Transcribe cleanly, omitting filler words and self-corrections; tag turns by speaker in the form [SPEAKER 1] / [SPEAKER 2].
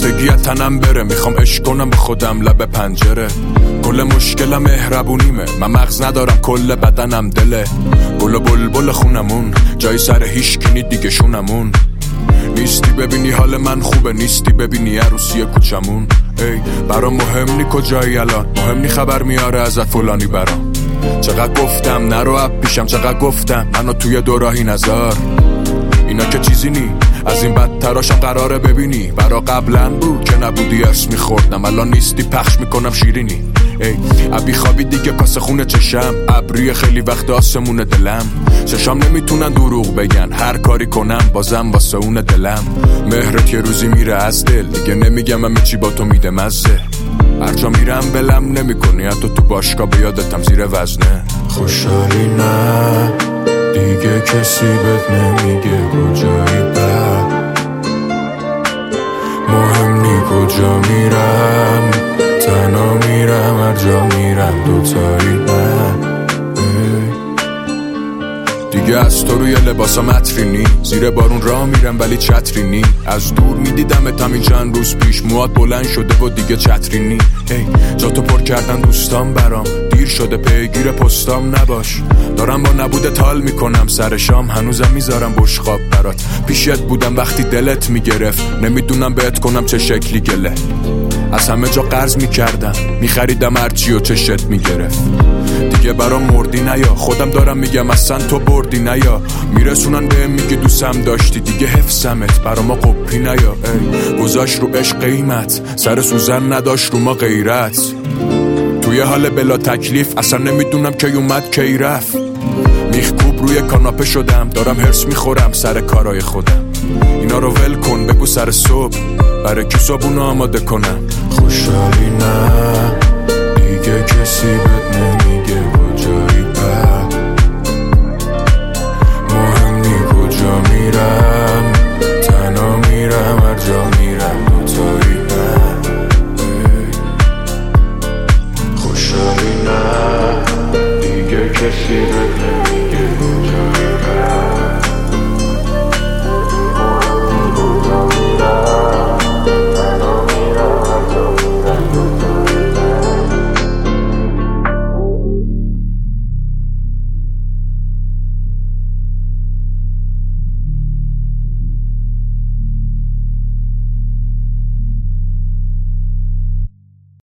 [SPEAKER 1] خستگی از تنم بره، میخوام عشق کنم به خودم لب پنجره. کل مشکلم مهربونیمه، من مغز ندارم کل بدنم دله. گل و بلبل خونمون جای سر هیچ کی دیگه شونمون. نیستی ببینی حال من خوبه، نیستی ببینی عروسی کوچمون. ای برام مهم نی کجایی الان، مهم نی خبر میاره ازت فلانی برام. چقدر گفتم نرو اب پیشم، چقدر گفتم منو توی دوراهی نذار. اینا که چیزی نی، از این بدتراشم قراره ببینی. برا قبلا بود که نبودی ارس میخوردم، الان نیستی پخش میکنم شیرینی. ای ابی خوابی دیگه کاسه خونه چشم، ابری خیلی وقت آسمون دلم. چشام نمیتونن دروغ بگن، هر کاری کنم بازم واسه اون دلم. مهرت یه روزی میره از دل، دیگه نمیگم همه چی با تو میده مزه. هر جا میرم بلم نمیکنی، حتی تو باشگاه به یادتم زیر وزنه. خوشحالی نه دیگه کسی بهت نمیگه کجایی بعد، مهم نی کجا میرم، تنها میرم هر جا میرم دوتایی نه. دیگه از تو روی لباسم عطری نی، زیر بارون راه میرم ولی چتری نی. از دور میدیدمت همین چند روز پیش، موات بلند شده و دیگه چتری نی. جا تو پر کردن دوستان برام، دیر شده پیگیر پستام نباش. دارم با نبوده تال میکنم سر شام، هنوزم میذارم بشقاب برات. پیشت بودم وقتی دلت میگرفت، نمیدونم بهت کنم چه شکلی گله. از همه جا قرض میکردم، میخریدم هرچی و چشت میگرفت. دیگه برام مردی نیا، خودم دارم میگم اصلا تو بردی نیا. میرسونن بهم میگی دوستم داشتی، دیگه حفظمت برا ما قپی نیا. ای گذاشت رو عشق قیمت، سر سوزن نداشت رو ما غیرت. توی حال بلا تکلیف، اصلا نمیدونم کی اومد کی رفت. میخکوب روی کاناپه شدم، دارم هرس میخورم سر کارای خودم. اینا رو ول کن بگو سر صبح، برای کی صبحونو آماده کنم. خوشحالی نه دیگه کسی بهت